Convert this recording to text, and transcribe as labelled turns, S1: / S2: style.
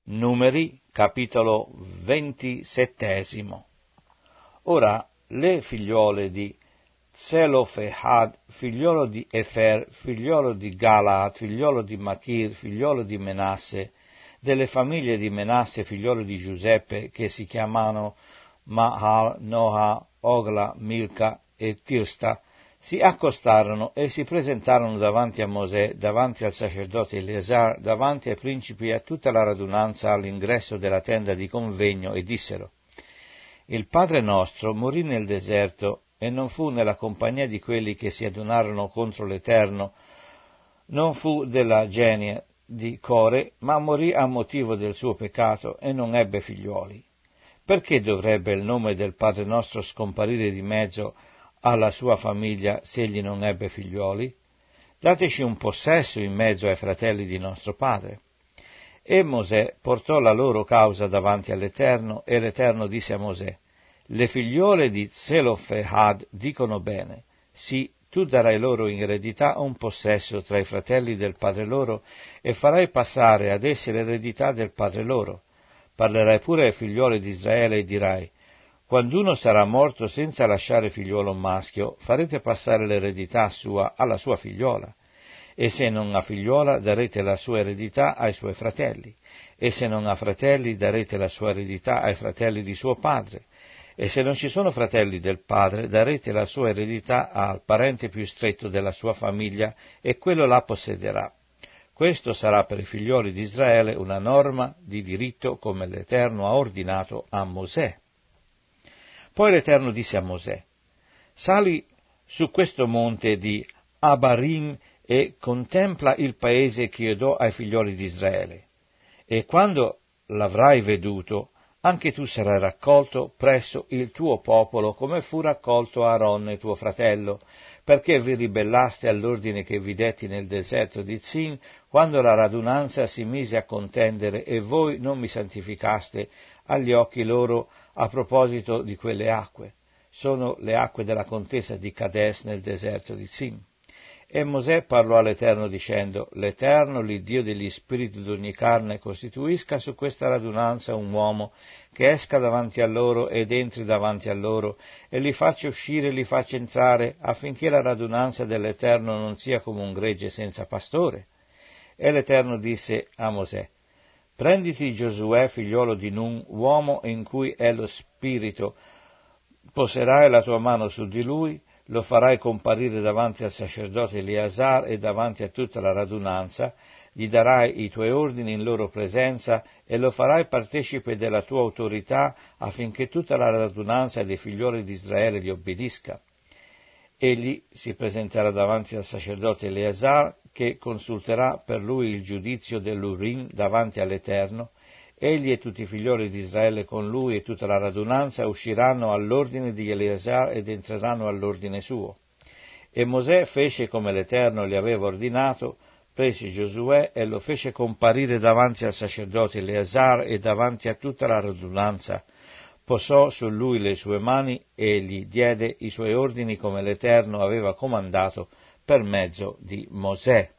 S1: Numeri, capitolo 27. Ora le figliole di Zelofehad, figliolo di Efer, figliolo di Galaad, figliolo di Machir, figliolo di Menasse, delle famiglie di Menasse, figliolo di Giuseppe, che si chiamano Mahal, Noha, Ogla, Milca e Tirsta, si accostarono e si presentarono davanti a Mosè, davanti al sacerdote Eleazar, davanti ai principi e a tutta la radunanza all'ingresso della tenda di convegno, e dissero: Il Padre nostro morì nel deserto e non fu nella compagnia di quelli che si adunarono contro l'Eterno, non fu della genie di Core, ma morì a motivo del suo peccato e non ebbe figliuoli. Perché dovrebbe il nome del Padre nostro scomparire di mezzo alla sua famiglia se egli non ebbe figliuoli? Dateci un possesso in mezzo ai fratelli di nostro padre. E Mosè portò la loro causa davanti all'Eterno, e l'Eterno disse a Mosè: Le figliole di Zelofehad dicono bene, sì, tu darai loro in eredità un possesso tra i fratelli del padre loro, e farai passare ad essi l'eredità del padre loro. Parlerai pure ai figlioli di Israele e dirai: Quando uno sarà morto senza lasciare figliuolo maschio, farete passare l'eredità sua alla sua figliuola. E se non ha figliuola, darete la sua eredità ai suoi fratelli. E se non ha fratelli, darete la sua eredità ai fratelli di suo padre. E se non ci sono fratelli del padre, darete la sua eredità al parente più stretto della sua famiglia, e quello la possederà. Questo sarà per i figlioli di Israele una norma di diritto, come l'Eterno ha ordinato a Mosè. Poi l'Eterno disse a Mosè: Sali su questo monte di Abarim e contempla il paese che io do ai figlioli di Israele. E quando l'avrai veduto, anche tu sarai raccolto presso il tuo popolo, come fu raccolto Aaron tuo fratello, perché vi ribellaste all'ordine che vi detti nel deserto di Zin, quando la radunanza si mise a contendere, e voi non mi santificaste agli occhi loro a proposito di quelle acque. Sono le acque della contesa di Cades nel deserto di Zin. E Mosè parlò all'Eterno dicendo: L'Eterno, l'Iddio degli spiriti d'ogni carne, costituisca su questa radunanza un uomo che esca davanti a loro ed entri davanti a loro, e li faccia uscire e li faccia entrare, affinché la radunanza dell'Eterno non sia come un gregge senza pastore. E l'Eterno disse a Mosè: Prenditi Giosuè, figliolo di Nun, uomo in cui è lo spirito, poserai la tua mano su di lui, lo farai comparire davanti al sacerdote Eleazar e davanti a tutta la radunanza, gli darai i tuoi ordini in loro presenza e lo farai partecipe della tua autorità, affinché tutta la radunanza dei figlioli di Israele gli obbedisca. Egli si presenterà davanti al sacerdote Eleazar, che consulterà per lui il giudizio dell'Urim davanti all'Eterno. Egli e tutti i figlioli di Israele con lui e tutta la radunanza usciranno all'ordine di Eleazar ed entreranno all'ordine suo. E Mosè fece come l'Eterno gli aveva ordinato, prese Giosuè e lo fece comparire davanti al sacerdote Eleazar e davanti a tutta la radunanza. Posò su lui le sue mani e gli diede i suoi ordini come l'Eterno aveva comandato per mezzo di Mosè.